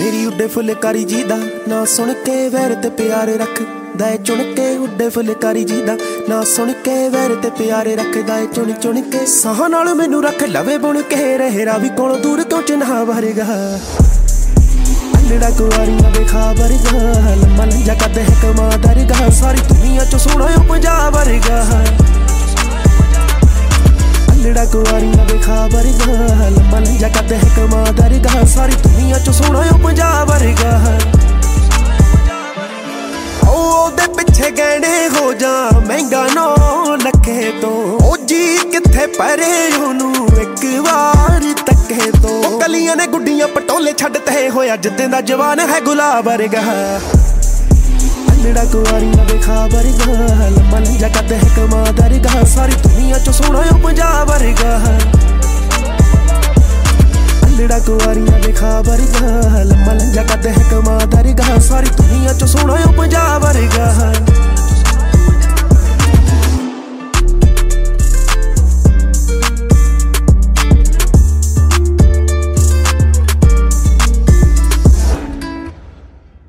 ਮੇਰੀ ਉੱਡੇ ਫੁਲਕਾਰੀ ਜੀ ਦਾ ਨਾ ਸੁਣ ਕੇ ਵੈਰ ਤੇ ਪਿਆਰ ਰੱਖਦਾ ਏ ਚੁਣ ਕੇ। ਉੱਡੇ ਫੁਲਕਾਰੀ ਜੀ ਦਾ ਨਾ ਸੁਣ ਕੇ ਵੈਰ ਤੇ ਪਿਆਰ ਰੱਖਦਾ ਏ ਚੁਣ ਚੁਣ ਕੇ। ਸਾਹਾਂ ਨਾਲ ਮੈਨੂੰ ਰੱਖ ਲਵੇ ਬੁਣ ਕੇ ਰਹਿਰਾ ਵੀ ਕੋਲੋਂ ਦੂਰ ਕਿਉਂ ਚਿਨ੍ਹਾ ਵਰਗਾ। ਅਲੜਾ ਕੁਆਰੀਆਂ ਦੇ ਖਾਬਰ ਗਾ ਲੰਮਾ ਲੰਜਾ ਕਰਦੇ ਹੈ ਕਮਾਂ ਦਰਗਾ। ਸਾਰੀ ਦੁਨੀਆ ਚ ਸੋਹਣਾ ਓ ਪੰਜਾਬ ਵਰਗਾ। ਅਲੜਾ ਕੁਆਰੀਆਂ ਦੇ ਖਾਬਰ ਗਾ ਲੰਮਾ ਲੰਜਾ ਕਰਦੇ ਹੈ ਕਮਾਂ ਦਰਗਾ। ਸਾਰੀ ਦੁਨੀਆ ਚ ਸੋਹਣਾ ਓ ਪੰਜਾਬ ਵਰਗਾ। ਉਹਦੇ ਪਿੱਛੇ ਗਹਿਣੇ ਹੋ ਜਾ ਮਹਿੰਗਾ 9 ਲੱਖੇ ਤੋਂ। ਉਹ ਜੀ ਕਿੱਥੇ ਪਰੇ ਉਹਨੂੰ ਇੱਕ ਵਾਰ ਤੱਕੇ ਤੋਂ। ਉਹ ਕਲੀਆਂ ਨੇ ਗੁੱਡੀਆਂ ਪਟੋਲੇ ਛੱਡਤੇ ਹੋਇਆ ਜਿੱਦਾਂ ਦਾ ਜਵਾਨ ਹੈ ਗੁਲਾਬ ਵਰਗਾ। ਅਲੜਾ ਕੁਆਰੀਆਂ ਦੇ ਖਾਬਰ ਗਾ ਲੰਮਾ ਲੰਜਾ ਕਰਦੇ ਹੈ ਕਮਾਂ ਦਰਗਾ। ਸਾਰੀ ਦੁਨੀਆ ਚ ਸੋਹਣਾ ਓ ਪੰਜਾਬ ਵਰਗਾ। ਅਲੜਾ ਕੁਆਰੀਆਂ ਦੇ ਖਾਬਰ ਗਾ ਲੰਮਾ ਲੰਜਾ ਕਰਦੇ ਹੈ ਕਮਾਂ ਦਰਗਾ। ਸਾਰੀ ਦੁਨੀਆ ਚ ਸੋਹਣਾ ਓ ਪੰਜਾਬ